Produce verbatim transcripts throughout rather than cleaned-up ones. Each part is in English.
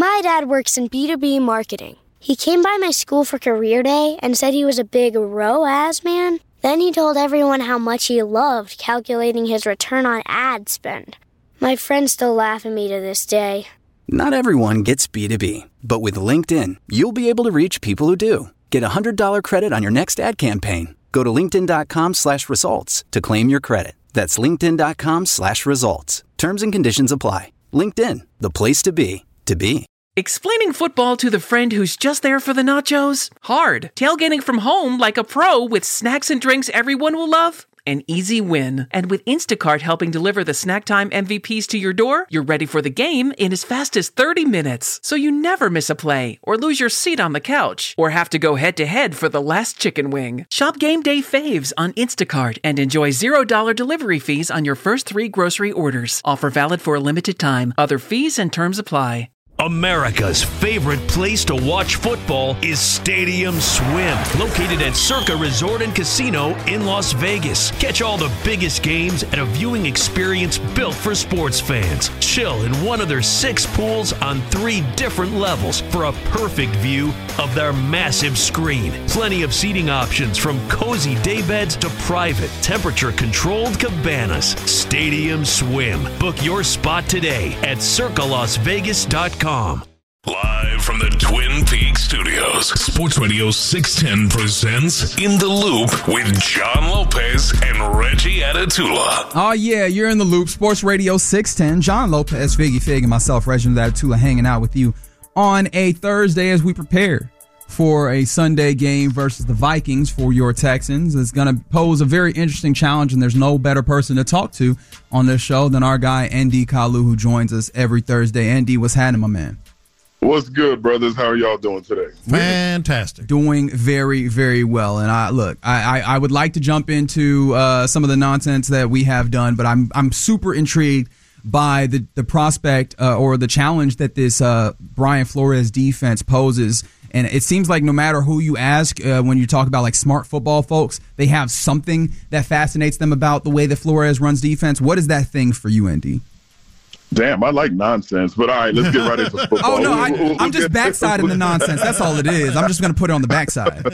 My dad works in B two B marketing. He came by my school for career day and said he was a big R O A S man. Then he told everyone how much he loved calculating his return on ad spend. My friends still laugh at me to this day. Not everyone gets B two B, but with LinkedIn, you'll be able to reach people who do. Get a one hundred dollars credit on your next ad campaign. Go to linkedin.com slash results to claim your credit. That's linkedin.com slash results. Terms and conditions apply. LinkedIn, the place to be, to be. Explaining football to the friend who's just there for the nachos? Hard. Tailgating from home like a pro with snacks and drinks everyone will love? An easy win. And with Instacart helping deliver the snack time M V Ps to your door, you're ready for the game in as fast as thirty minutes. So you never miss a play, or lose your seat on the couch, or have to go head-to-head for the last chicken wing. Shop Game Day Faves on Instacart and enjoy zero dollars delivery fees on your first three grocery orders. Offer valid for a limited time. Other fees and terms apply. America's favorite place to watch football is Stadium Swim, located at Circa Resort and Casino in Las Vegas. Catch all the biggest games at a viewing experience built for sports fans. Chill in one of their six pools on three different levels for a perfect view of their massive screen. Plenty of seating options from cozy daybeds to private, temperature-controlled cabanas. Stadium Swim. Book your spot today at circa las vegas dot com. Live from the Twin Peaks Studios, Sports Radio six ten presents In the Loop with John Lopez and Reggie Atatula. Oh, yeah, you're in the loop. Sports Radio six ten. John Lopez, Figgy Fig, and myself, Reginald Atatula, hanging out with you on a Thursday as we prepare for a Sunday game versus the Vikings for your Texans. It's going to pose a very interesting challenge, and there's no better person to talk to on this show than our guy, N D Kalu, who joins us every Thursday. N D, what's happening, my man? What's good, brothers? How are y'all doing today? Fantastic. Doing very, very well. And I look, I, I, I would like to jump into uh, some of the nonsense that we have done, but I'm I'm super intrigued by the, the prospect uh, or the challenge that this uh, Brian Flores defense poses. And it seems like no matter who you ask, uh, when you talk about like smart football folks, they have something that fascinates them about the way that Flores runs defense. What is that thing for you, Andy? Damn, I like nonsense, but all right, let's get right into football. Oh, no, I, we'll, we'll I'm just backsiding the nonsense. That's all it is. I'm just going to put it on the backside.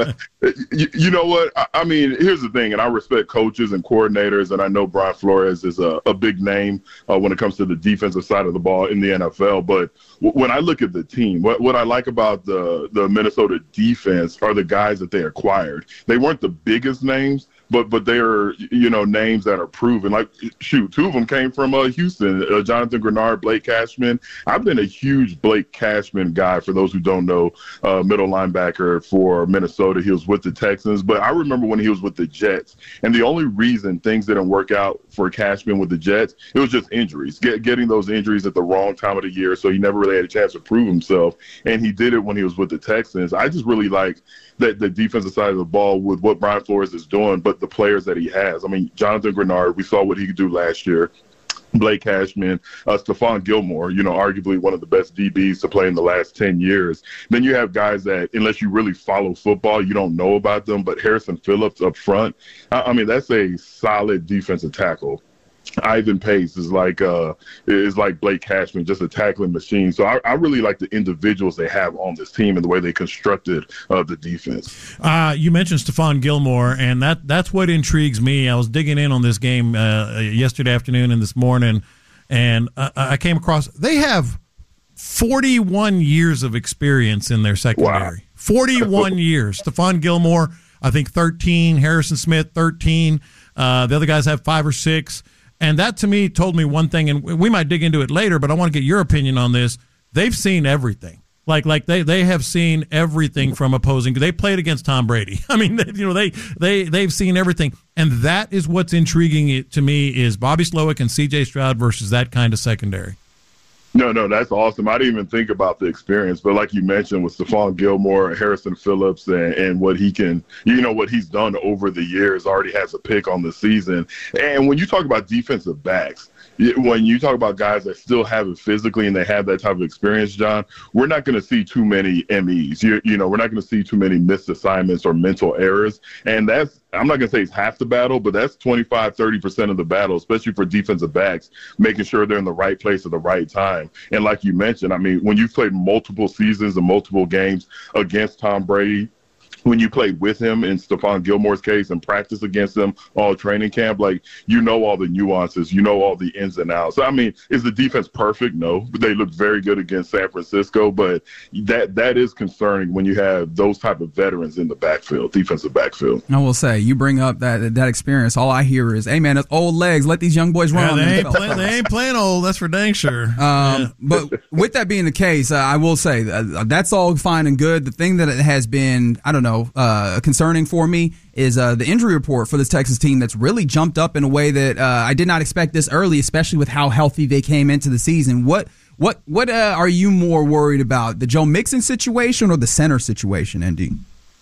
you, you know what? I, I mean, here's the thing, and I respect coaches and coordinators, and I know Brian Flores is a, a big name uh, when it comes to the defensive side of the ball in the N F L. But w- when I look at the team, what, what I like about the, the Minnesota defense are the guys that they acquired. They weren't the biggest names, But but they are, you know, names that are proven. Like, shoot, two of them came from uh, Houston, uh, Jonathan Grenard, Blake Cashman. I've been a huge Blake Cashman guy, for those who don't know, uh, middle linebacker for Minnesota. He was with the Texans. But I remember when he was with the Jets. And the only reason things didn't work out for Cashman with the Jets, it was just injuries, Get, getting those injuries at the wrong time of the year. So he never really had a chance to prove himself. And he did it when he was with the Texans. I just really like that the defensive side of the ball with what Brian Flores is doing, but the players that he has. I mean, Jonathan Grenard, we saw what he could do last year. Blake Cashman, uh, Stephon Gilmore, you know, arguably one of the best D Bs to play in the last ten years. Then you have guys that, unless you really follow football, you don't know about them, but Harrison Phillips up front, I, I mean, that's a solid defensive tackle. Ivan Pace is like uh, is like Blake Cashman, just a tackling machine. So I, I really like the individuals they have on this team and the way they constructed uh, the defense. Uh, you mentioned Stephon Gilmore, and that that's what intrigues me. I was digging in on this game uh, yesterday afternoon and this morning, and uh, I came across they have forty-one years of experience in their secondary. Wow. forty-one years. Stephon Gilmore, I think thirteen. Harrison Smith, thirteen. Uh, the other guys have five or six. And that, to me, told me one thing, and we might dig into it later, but I want to get your opinion on this. They've seen everything. Like, like they, they have seen everything from opposing. They played against Tom Brady. I mean, they, you know, they they they've seen everything, and that is what's intriguing to me is Bobby Slowick and C J Stroud versus that kind of secondary. No, no, that's awesome. I didn't even think about the experience, but like you mentioned with Stephon Gilmore, Harrison Phillips, and, and what he can, you know, what he's done over the years, already has a pick on the season. And when you talk about defensive backs, when you talk about guys that still have it physically and they have that type of experience, John, we're not going to see too many M Es. You, you know, we're not going to see too many missed assignments or mental errors. And that's, I'm not going to say it's half the battle, but that's twenty-five, thirty percent of the battle, especially for defensive backs, making sure they're in the right place at the right time. And like you mentioned, I mean, when you've played multiple seasons and multiple games against Tom Brady, when you play with him in Stephon Gilmore's case and practice against him all training camp, like, you know all the nuances, you know all the ins and outs. So, I mean, is the defense perfect? No. They look very good against San Francisco, but that that is concerning when you have those type of veterans in the backfield, defensive backfield. I will say, you bring up that that experience, all I hear is, hey, man, it's old legs. Let these young boys run. Yeah, they, ain't play, they ain't playing old, that's for dang sure. Um, yeah. But with that being the case, uh, I will say, uh, that's all fine and good. The thing that has been, I don't know, Uh, concerning for me is uh, the injury report for this Texas team that's really jumped up in a way that uh, I did not expect this early, especially with how healthy they came into the season. What what what uh, are you more worried about, the Joe Mixon situation or the center situation, N D?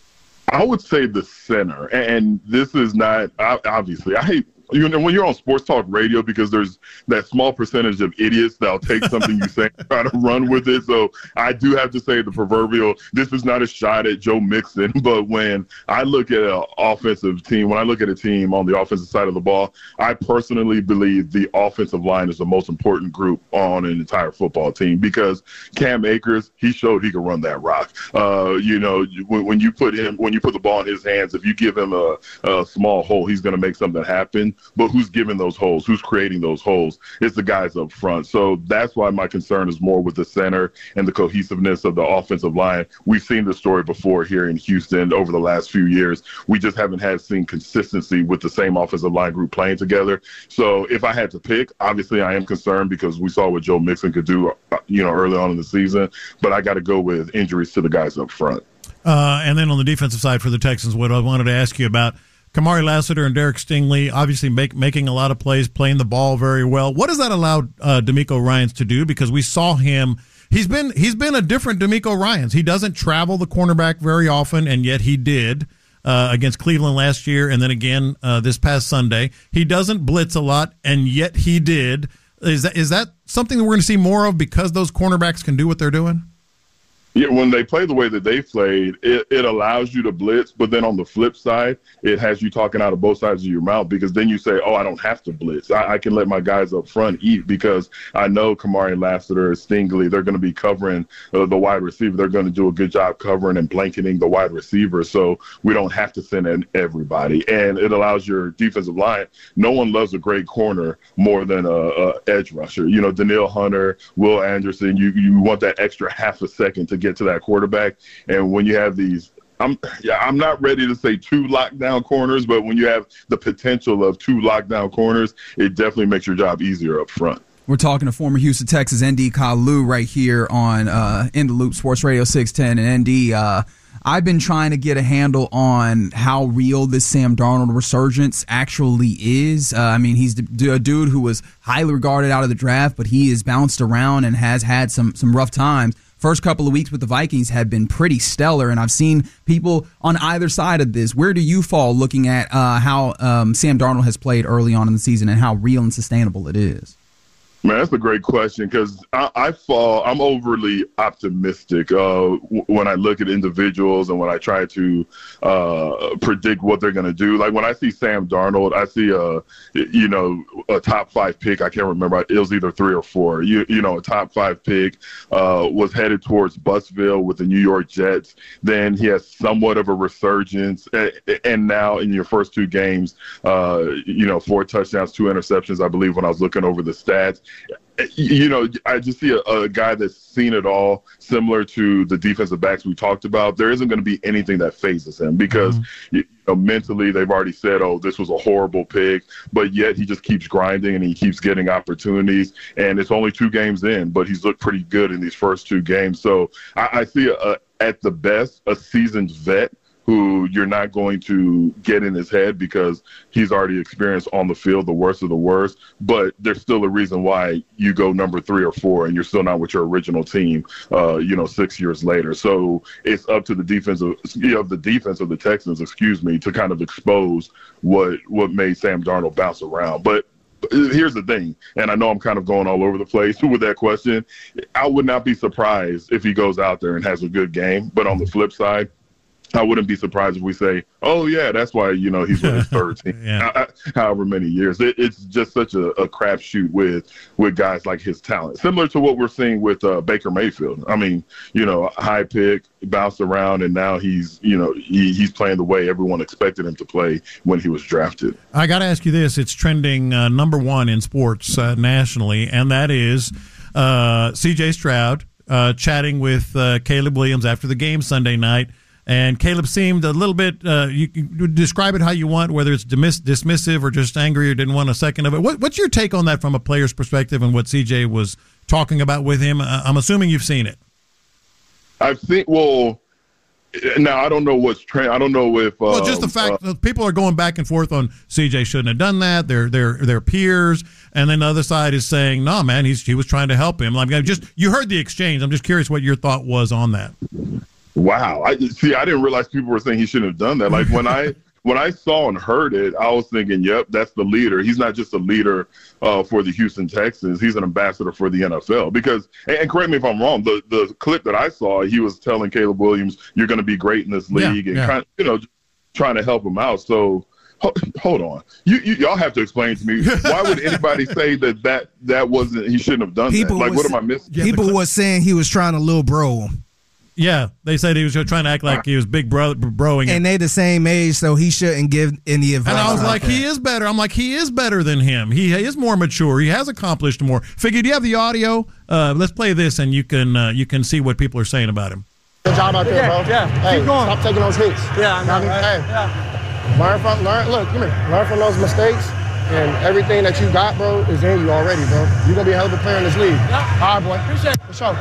I would say the center, and this is not obviously. I hate. You know, when you're on sports talk radio, because there's that small percentage of idiots that'll take something you say and try to run with it. So I do have to say the proverbial, this is not a shot at Joe Mixon. But when I look at an offensive team, when I look at a team on the offensive side of the ball, I personally believe the offensive line is the most important group on an entire football team, because Cam Akers, he showed he could run that rock. Uh, you know, when, when you put him, when you put the ball in his hands, if you give him a, a small hole, he's going to make something happen. But who's giving those holes? Who's creating those holes? It's the guys up front. So that's why my concern is more with the center and the cohesiveness of the offensive line. We've seen this story before here in Houston over the last few years. We just haven't had seen consistency with the same offensive line group playing together. So if I had to pick, obviously I am concerned because we saw what Joe Mixon could do, you know, early on in the season. But I got to go with injuries to the guys up front. Uh, and then on the defensive side for the Texans, what I wanted to ask you about, Kamari Lassiter and Derek Stingley obviously make, making a lot of plays, playing the ball very well. What does that allow uh, D'Amico Ryans to do? Because we saw him, he's been he's been a different D'Amico Ryans. He doesn't travel the cornerback very often, and yet he did uh, against Cleveland last year, and then again uh, this past Sunday. He doesn't blitz a lot, and yet he did. Is that is that something that we're going to see more of because those cornerbacks can do what they're doing? Yeah, when they play the way that they played, it, it allows you to blitz, but then on the flip side, it has you talking out of both sides of your mouth, because then you say, oh, I don't have to blitz. I, I can let my guys up front eat, because I know Kamari Lassiter, Stingley, they're going to be covering uh, the wide receiver. They're going to do a good job covering and blanketing the wide receiver, so we don't have to send in everybody. And it allows your defensive line. No one loves a great corner more than a, a edge rusher. You know, Danielle Hunter, Will Anderson, you, you want that extra half a second to get to that quarterback. And when you have these, I'm yeah, I'm not ready to say two lockdown corners, but when you have the potential of two lockdown corners, it definitely makes your job easier up front. We're talking to former Houston Texans N D Kalu right here on uh, In the Loop Sports Radio six ten. And N D, uh, I've been trying to get a handle on how real this Sam Darnold resurgence actually is. Uh, I mean, he's a dude who was highly regarded out of the draft, but he has bounced around and has had some some rough times. First couple of weeks with the Vikings have been pretty stellar, and I've seen people on either side of this. Where do you fall looking at uh, how um, Sam Darnold has played early on in the season and how real and sustainable it is? Man, that's a great question, because I, I fall, I'm overly optimistic uh, w- when I look at individuals and when I try to uh, predict what they're going to do. Like when I see Sam Darnold, I see a, you know, a top five pick. I can't remember. It was either three or four. You, you know, a top five pick uh, was headed towards Buffalo with the New York Jets. Then he has somewhat of a resurgence. And now in your first two games, uh, you know, four touchdowns, two interceptions, I believe, when I was looking over the stats. You know, I just see a, a guy that's seen it all, similar to the defensive backs we talked about. There isn't going to be anything that phases him, because mm-hmm. you know, mentally they've already said, oh, this was a horrible pick, but yet he just keeps grinding and he keeps getting opportunities. And it's only two games in, but he's looked pretty good in these first two games. So I, I see, a, at the best, a seasoned vet who you're not going to get in his head because he's already experienced on the field the worst of the worst. But there's still a reason why you go number three or four and you're still not with your original team, uh, you know, six years later. So it's up to the defense of, you know, the defense of the Texans, excuse me, to kind of expose what what made Sam Darnold bounce around. But here's the thing, and I know I'm kind of going all over the place with that question. I would not be surprised if he goes out there and has a good game. But on the flip side, I wouldn't be surprised if we say, oh, yeah, that's why, you know, he's with his third team, yeah. however many years. It, it's just such a, a crapshoot with with guys like his talent, similar to what we're seeing with uh, Baker Mayfield. I mean, you know, high pick, bounced around, and now he's, you know, he, he's playing the way everyone expected him to play when he was drafted. I got to ask you this. It's trending uh, number one in sports uh, nationally, and that is uh, C J Stroud uh, chatting with uh, Caleb Williams after the game Sunday night. And Caleb seemed a little bit, uh, you can describe it how you want, whether it's dismiss- dismissive or just angry or didn't want a second of it. What, what's your take on that from a player's perspective and what C J was talking about with him? Uh, I'm assuming you've seen it. I've seen, well, now I don't know what's trend. I don't know if. Uh, well, just the fact uh, that people are going back and forth on C J shouldn't have done that. They're, they're, they're peers. And then the other side is saying, no, man, he's, he was trying to help him. Like, just, you heard the exchange. I'm just curious what your thought was on that. Wow. I see. I didn't realize people were saying he shouldn't have done that. Like when I when I saw and heard it, I was thinking, yep, that's the leader. He's not just a leader uh, for the Houston Texans. He's an ambassador for the N F L. Because, and, and correct me if I'm wrong, the, the clip that I saw, he was telling Caleb Williams, you're going to be great in this league, yeah, and yeah. kind of, you know, trying to help him out. So hold on. You, you y'all have to explain to me, why would anybody say that that, that wasn't, he shouldn't have done people that? Like, was, what am I missing? People were saying he was trying to little bro him. Yeah, they said he was trying to act like he was big bro, broing. And they the same age, so he shouldn't give any advice. And I was like, that. he is better. I'm like, he is better than him. He is more mature. He has accomplished more. Figured you have the audio. Uh, let's play this, and you can uh, you can see what people are saying about him. Good job out there, yeah, bro. Yeah, hey, keep going. Stop taking those hits. Yeah, I know. Right? Hey, yeah. learn from learn. Look, come here. Learn from those mistakes, and everything that you got, bro, is in you already, bro. You're gonna be a hell of a player in this league. Yeah. All right, boy. Appreciate it. For sure.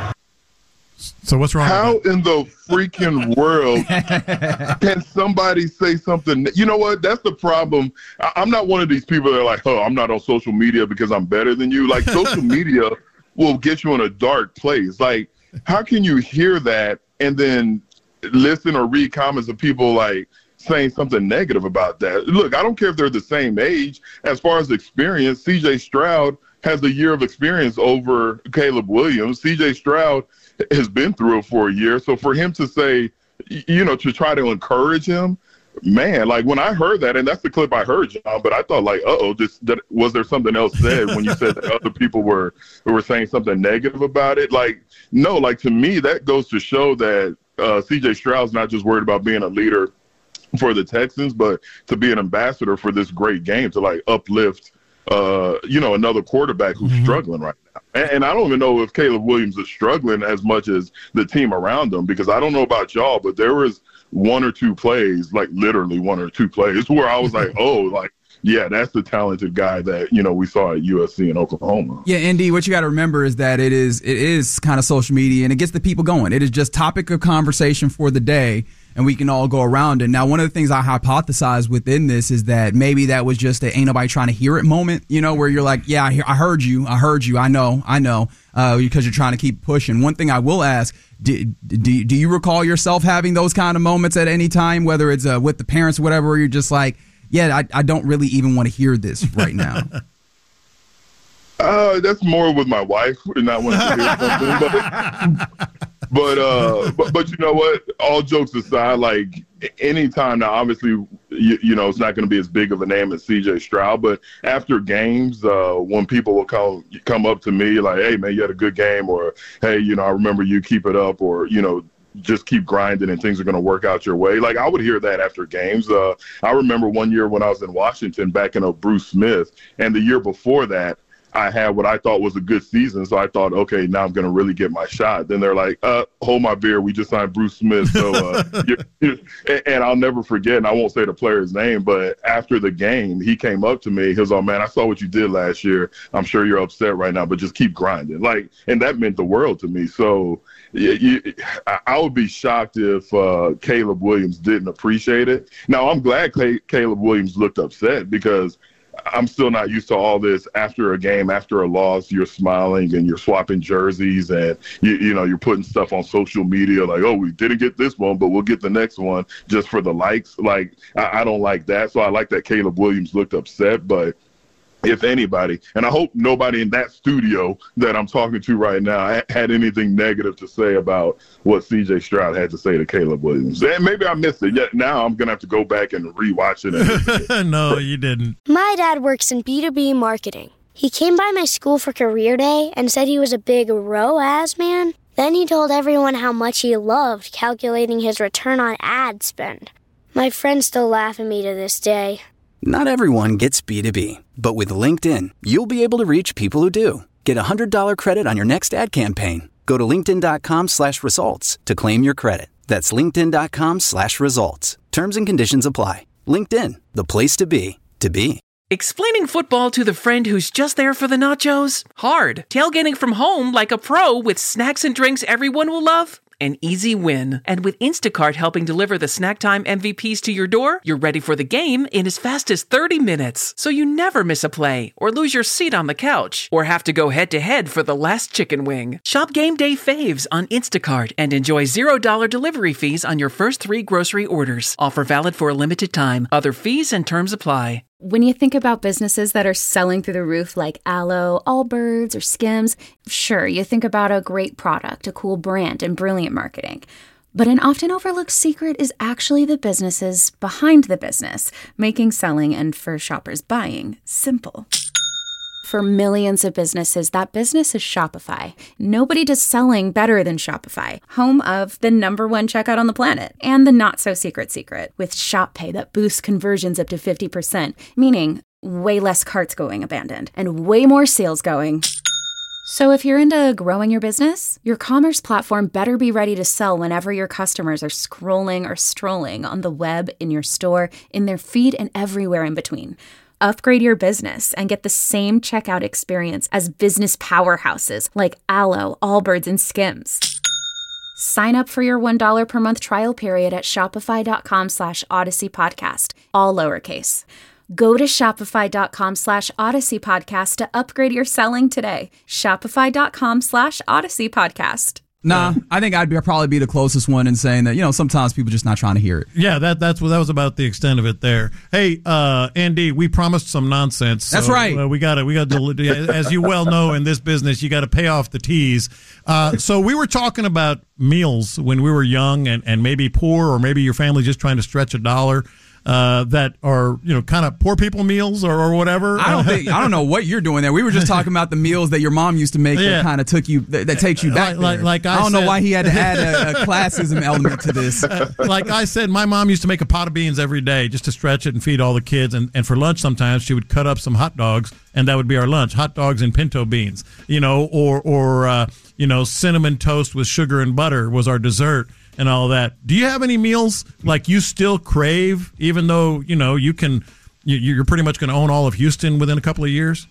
So what's wrong? How in the freaking world can somebody say something? You know what? That's the problem. I- I'm not one of these people that are like, oh, I'm not on social media because I'm better than you. Like, social media will get you in a dark place. Like, how can you hear that and then listen or read comments of people like saying something negative about that? Look, I don't care if they're the same age. As far as experience, C J Stroud has a year of experience over Caleb Williams. C J Stroud has been through it for a year. So for him to say, you know, to try to encourage him, man, like when I heard that, and that's the clip I heard, John, but I thought like, uh-oh, just that, was there something else said when you said that other people were, were saying something negative about it? Like, no, like to me, that goes to show that uh, C J Stroud's not just worried about being a leader for the Texans, but to be an ambassador for this great game, to like uplift Uh, you know, another quarterback who's mm-hmm. struggling right now. And, and I don't even know if Caleb Williams is struggling as much as the team around him, because I don't know about y'all, but there was one or two plays, like literally one or two plays, where I was like, oh, like, yeah, that's the talented guy that, you know, we saw at U S C and Oklahoma. Yeah, Indy, what you got to remember is that it is it is kind of social media, and it gets the people going. It is just topic of conversation for the day, and we can all go around it. Now, one of the things I hypothesize within this is that maybe that was just a ain't nobody trying to hear it moment, you know, where you're like, yeah, I, hear, I heard you, I heard you, I know, I know, uh, because you're trying to keep pushing. One thing I will ask, do, do, do you recall yourself having those kind of moments at any time, whether it's uh, with the parents or whatever, where you're just like, yeah, I, I don't really even want to hear this right now? Uh, that's more with my wife, not wanting to hear something. But, but, uh, but, but you know what? All jokes aside, like anytime now, obviously, you, you know, it's not going to be as big of a name as C J Stroud, but after games, uh, when people will come, come up to me like, hey, man, you had a good game, or, hey, you know, I remember you, keep it up, or, you know, just keep grinding and things are going to work out your way. Like I would hear that after games. Uh, I remember one year when I was in Washington backing up Bruce Smith, and the year before that, I had what I thought was a good season. So I thought, okay, now I'm going to really get my shot. Then they're like, uh, hold my beer. We just signed Bruce Smith. So, uh, you're, you're, and, and I'll never forget, and I won't say the player's name, but after the game, he came up to me. He was like, man, I saw what you did last year. I'm sure you're upset right now, but just keep grinding. Like, and that meant the world to me. So you, you, I would be shocked if uh, Caleb Williams didn't appreciate it. Now, I'm glad Caleb Williams looked upset, because I'm still not used to all this. After a game, after a loss, you're smiling and you're swapping jerseys, and you, you know, you're putting stuff on social media like, oh, we didn't get this one, but we'll get the next one just for the likes. Like, I, I don't like that. So I like that Caleb Williams looked upset, but if anybody. And I hope nobody in that studio that I'm talking to right now had anything negative to say about what C J Stroud had to say to Caleb Williams. And maybe I missed it. Yet now I'm going to have to go back and rewatch it. And- no, you didn't. My dad works in B two B marketing. He came by my school for career day and said he was a big R O A S man. Then he told everyone how much he loved calculating his return on ad spend. My friends still laugh at me to this day. Not everyone gets B two B, but with LinkedIn, you'll be able to reach people who do. Get a one hundred dollars credit on your next ad campaign. Go to linkedin.com slash results to claim your credit. That's linkedin.com slash results. Terms and conditions apply. LinkedIn, the place to be, to be. Explaining football to the friend who's just there for the nachos? Hard. Tailgating from home like a pro with snacks and drinks everyone will love? An easy win. And with Instacart helping deliver the snack time M V Ps to your door, you're ready for the game in as fast as thirty minutes. So you never miss a play, or lose your seat on the couch, or have to go head-to-head for the last chicken wing. Shop Game Day Faves on Instacart and enjoy zero dollars delivery fees on your first three grocery orders. Offer valid for a limited time. Other fees and terms apply. When you think about businesses that are selling through the roof like Aloe, Allbirds, or Skims, sure, you think about a great product, a cool brand, and brilliant marketing. But an often overlooked secret is actually the businesses behind the business, making selling and, for shoppers, buying simple. For millions of businesses, that business is Shopify. Nobody does selling better than Shopify, home of the number one checkout on the planet and the not-so-secret secret with Shop Pay that boosts conversions up to fifty percent, meaning way less carts going abandoned and way more sales going. So if you're into growing your business, your commerce platform better be ready to sell whenever your customers are scrolling or strolling on the web, in your store, in their feed, and everywhere in between. Upgrade your business and get the same checkout experience as business powerhouses like Aloe, Allbirds, and Skims. Sign up for your one dollar per month trial period at shopify.com slash Odyssey Podcast, all lowercase. Go to shopify.com slash Odyssey Podcast to upgrade your selling today. Shopify.com slash Odyssey Podcast. Nah, I think I'd be, probably be the closest one in saying that, you know, sometimes people just not trying to hear it. Yeah, that that's what that was about the extent of it there. Hey, uh, Andy, we promised some nonsense. So, that's right. Uh, we got to, we got to, as you well know, in this business, you got to pay off the tease. Uh, so we were talking about meals when we were young and, and maybe poor, or maybe your family just trying to stretch a dollar. Uh, that are, you know, kind of poor people meals or, or whatever. I don't think I don't know what you're doing there. We were just talking about the meals that your mom used to make yeah. that kind of took you that, that takes you back. Like, there. like I, I don't said, know why he had to add a, a classism element to this. Uh, like I said, my mom used to make a pot of beans every day just to stretch it and feed all the kids. And, and for lunch, sometimes she would cut up some hot dogs, and that would be our lunch: hot dogs and pinto beans. You know, or or uh, you know, cinnamon toast with sugar and butter was our dessert. And all that. Do you have any meals like you still crave, even though, you know, you can, you, you're pretty much going to own all of Houston within a couple of years?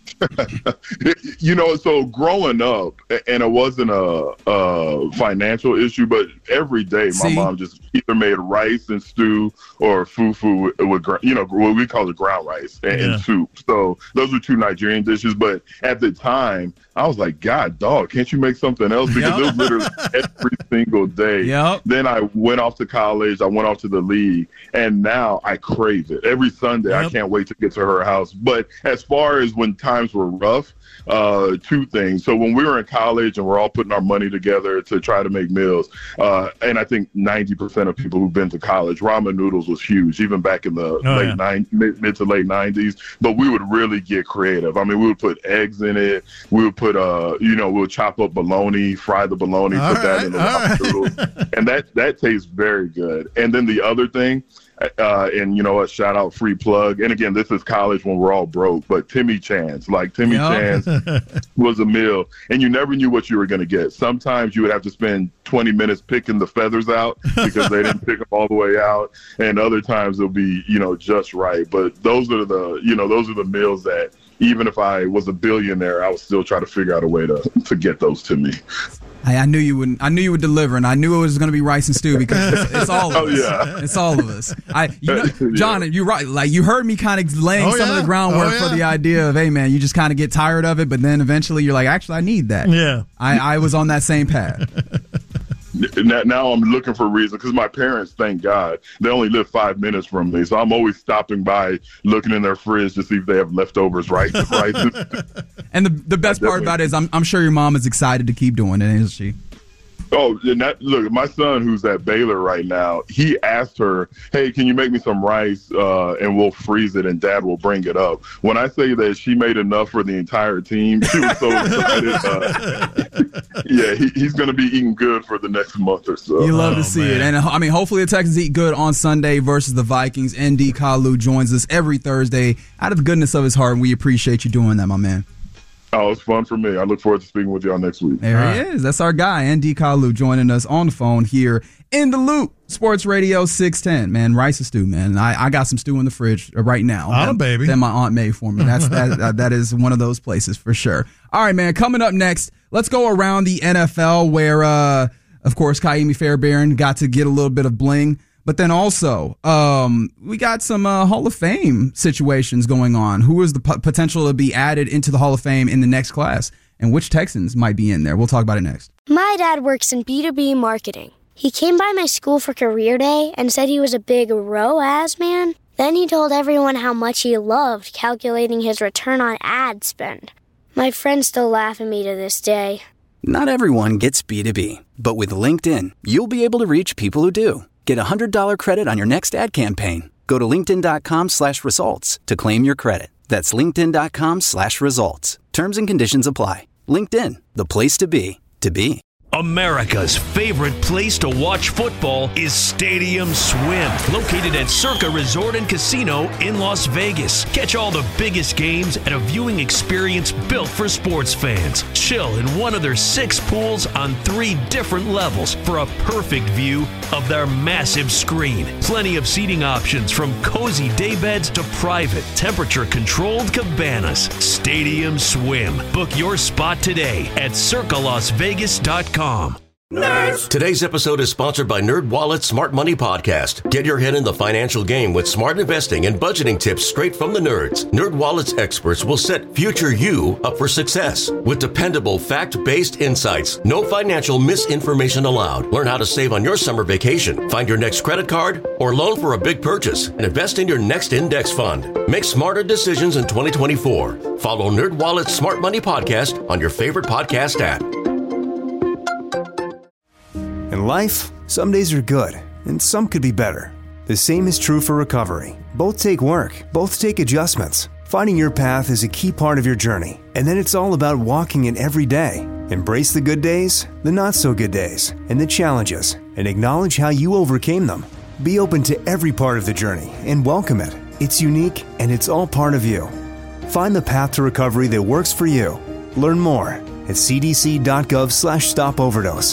You know, so growing up, and it wasn't a, a financial issue, but every day my See? mom just either made rice and stew or fufu with, with you know, what we call it ground rice and, Yeah. and soup. So those are two Nigerian dishes. But at the time, I was like, God, dog, can't you make something else? Because it was literally every single day. Yep. Then I went off to college. I went off to the league. And now I crave it. Every Sunday, Yep. I can't wait to get to her house. But as far as when times were rough, uh, two things. So when we were in college and we're all putting our money together to try to make meals, uh, and I think ninety percent of people who've been to college, ramen noodles was huge, even back in the Oh, late yeah. nine, mid, mid to late nineties. But we would really get creative. I mean, we would put eggs in it. We would put, uh, you know, we would chop up bologna, fry the bologna, All put that right, in the all ramen right. noodles. And that, that tastes very good. And then the other thing, Uh, and you know what? Shout out, free plug. And again, this is college when we're all broke. But Timmy Chan's, like Timmy Yeah. Chan's, was a meal, and you never knew what you were going to get. Sometimes you would have to spend twenty minutes picking the feathers out because they didn't pick them all the way out, and other times it'll be, you know, just right. But those are the, you know, those are the meals that even if I was a billionaire, I would still try to figure out a way to to get those to me. I, I knew you would. I knew you would deliver, and I knew it was going to be rice and stew because it's, it's all of Oh, us. yeah. It's all of us. I, you know, Yeah. John, you're right. Like you heard me kind of laying Oh, some of yeah. the groundwork Oh, yeah. for the idea of, hey man, you just kind of get tired of it, but then eventually you're like, actually, I need that. Yeah. I, I was on that same path. Now, now I'm looking for a reason because my parents, thank God, they only live five minutes from me. So I'm always stopping by, looking in their fridge to see if they have leftovers, right? right? And the the best part about it is I'm, I'm sure your mom is excited to keep doing it, isn't she? Oh, and that, look, my son who's at Baylor right now, he asked her, hey, can you make me some rice uh, and we'll freeze it and Dad will bring it up. When I say that she made enough for the entire team, she was so excited. Uh, yeah, he, he's going to be eating good for the next month or so. You love Oh, to see man. it. And, I mean, hopefully the Texans eat good on Sunday versus the Vikings. N D Kalu joins us every Thursday out of the goodness of his heart, and we appreciate you doing that, my man. Oh, it's fun for me. I look forward to speaking with y'all next week. There All he right. is. That's our guy, N D Kalu, joining us on the phone here in the Loop, Sports Radio six ten. Man, rice and stew, man. I, I got some stew in the fridge right now. Oh, that, baby. That my aunt made for me. That's that, that is one of those places for sure. All right, man. Coming up next, let's go around the N F L where, uh, of course, Kaimi Fairbairn got to get a little bit of bling. But then also, um, we got some uh, Hall of Fame situations going on. Who is the p- potential to be added into the Hall of Fame in the next class? And which Texans might be in there? We'll talk about it next. My dad works in B two B marketing. He came by my school for career day and said he was a big R O A S man. Then he told everyone how much he loved calculating his return on ad spend. My friends still laugh at me to this day. Not everyone gets B two B, but with LinkedIn, you'll be able to reach people who do. Get a one hundred dollars credit on your next ad campaign. Go to linkedin.com slash results to claim your credit. That's linkedin.com slash results. Terms and conditions apply. LinkedIn, the place to be, to be. America's favorite place to watch football is Stadium Swim, located at Circa Resort and Casino in Las Vegas. Catch all the biggest games at a viewing experience built for sports fans. Chill in one of their six pools on three different levels for a perfect view of their massive screen. Plenty of seating options from cozy daybeds to private, temperature-controlled cabanas. Stadium Swim. Book your spot today at circa las vegas dot com. Nerds. Today's episode is sponsored by NerdWallet's Smart Money Podcast. Get your head in the financial game with smart investing and budgeting tips straight from the nerds. NerdWallet's experts will set future you up for success with dependable, fact-based insights. No financial misinformation allowed. Learn how to save on your summer vacation, find your next credit card, or loan for a big purchase, and invest in your next index fund. Make smarter decisions in twenty twenty-four. Follow NerdWallet's Smart Money Podcast on your favorite podcast app. In life, some days are good, and some could be better. The same is true for recovery. Both take work, both take adjustments. Finding your path is a key part of your journey, and then it's all about walking it every day. Embrace the good days, the not so good days, and the challenges, and acknowledge how you overcame them. Be open to every part of the journey and welcome it. It's unique, and it's all part of you. Find the path to recovery that works for you. Learn more at cdc.gov slash stop overdose.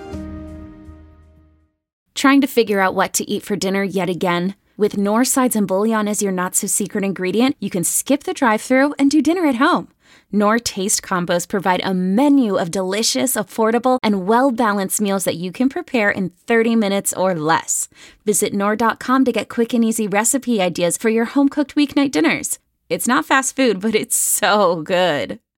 Trying to figure out what to eat for dinner yet again? With Knorr Sides and Bouillon as your not-so-secret ingredient, you can skip the drive-thru and do dinner at home. Knorr Taste Combos provide a menu of delicious, affordable, and well-balanced meals that you can prepare in thirty minutes or less. Visit Knorr dot com to get quick and easy recipe ideas for your home-cooked weeknight dinners. It's not fast food, but it's so good.